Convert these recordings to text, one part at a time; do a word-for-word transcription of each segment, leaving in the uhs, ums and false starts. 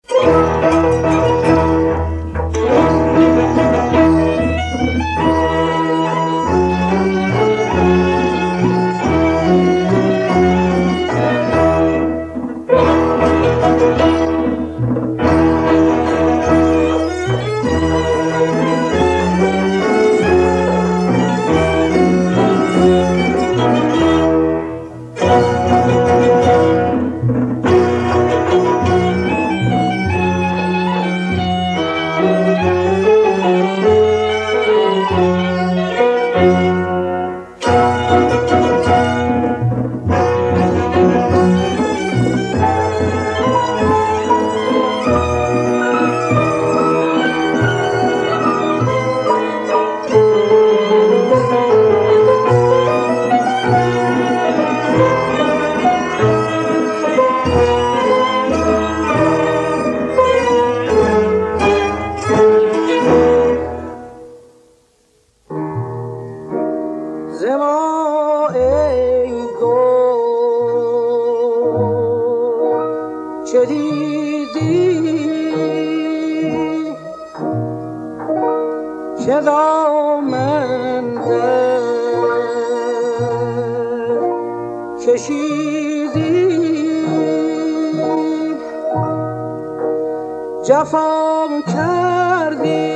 جفا کردی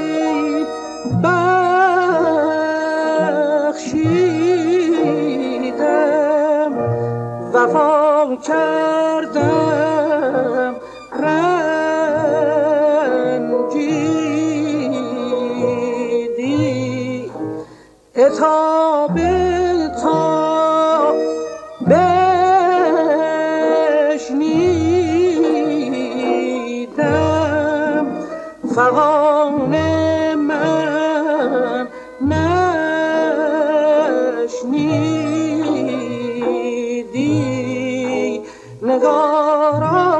بخشیدم، وفا کردم رنجیدی، عتاب تا فغان من نشنیدی نگارا.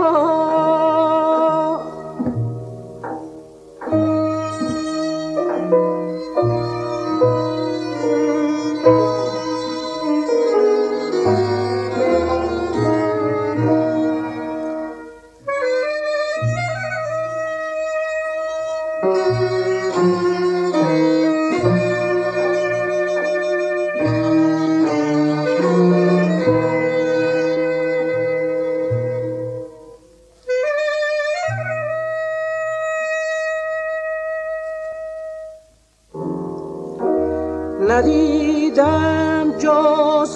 ندیدم جز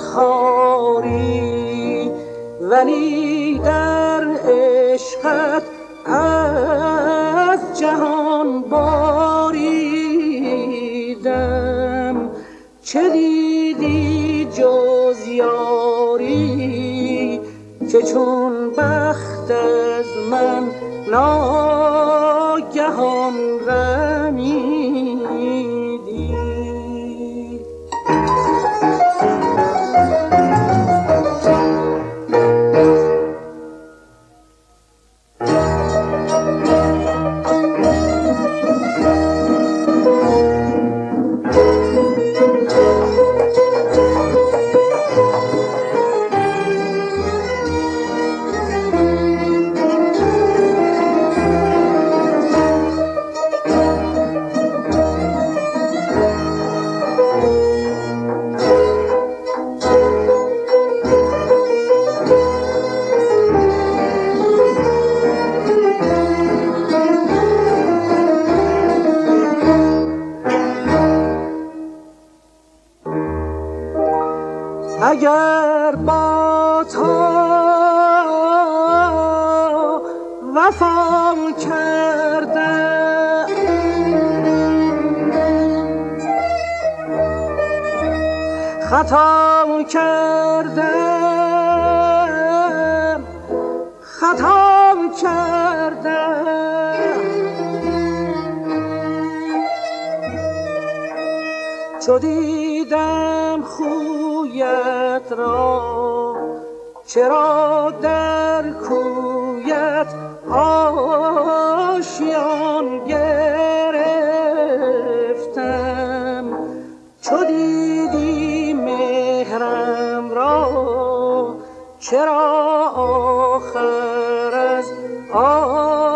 خاری ولی در عشقت از جهان باریدم. چه دیدی جز یاری که چون بخت از من ناگهان رمیدی. اگر با تو وفا کردم، خطا کردم، خطا کردم. چو دیدم خویت را چرا در کویت آشیان گرفتم. چو دیدی مهرم را چرا آخر از آن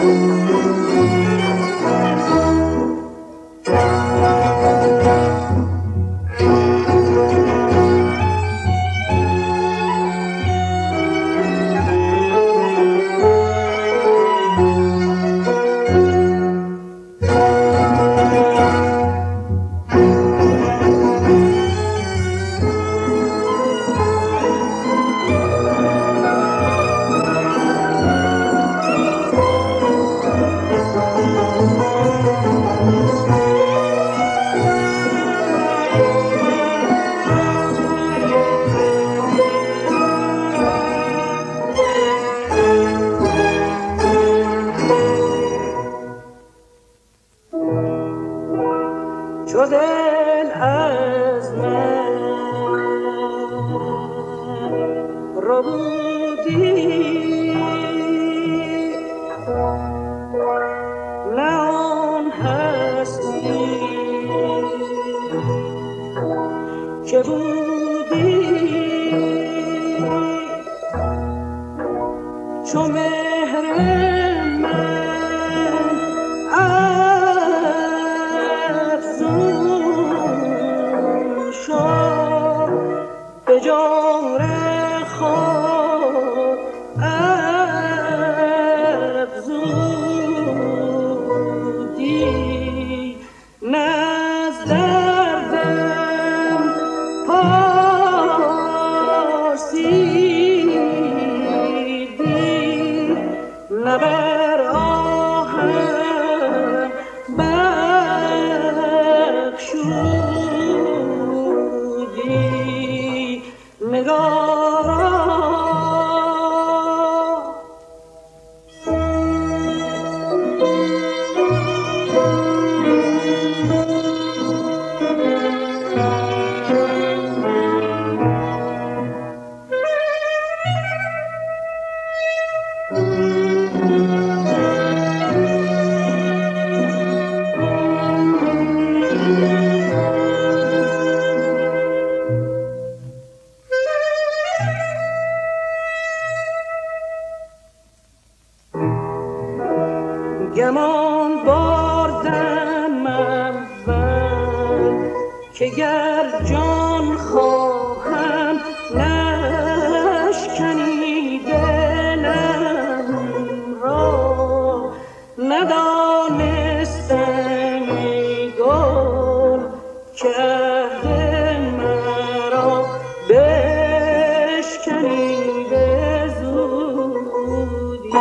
چو دل از من ربودی نه آن هستی که بودی چو مهر من افزون شد به جور خود افزودی نه از دردم پرسیدی نه بر آهم بخشودی نگارا گمان بردم اول که گر جان خواهم نشکنی دلم را ندانستم ای گل که عهد مرا بشکنی به زودی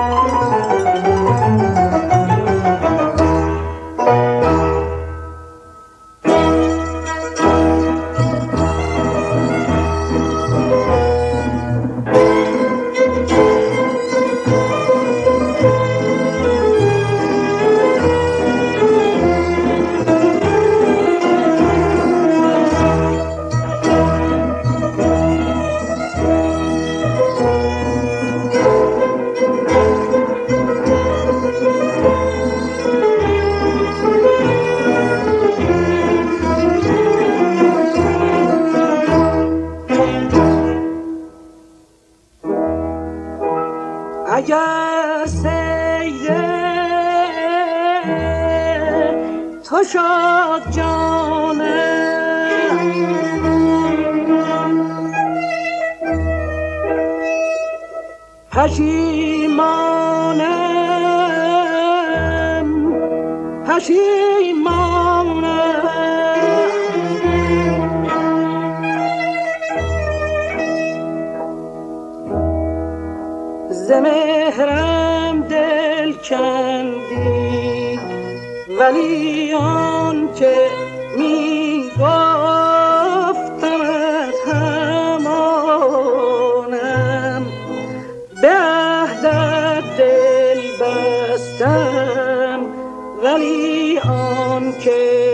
اگر سیر تو شد جانم پشیمانم پشیمانم ز مهرم دل کندی ولی آن که می گفتمت همانم به عهدت دل بستم ولی آن که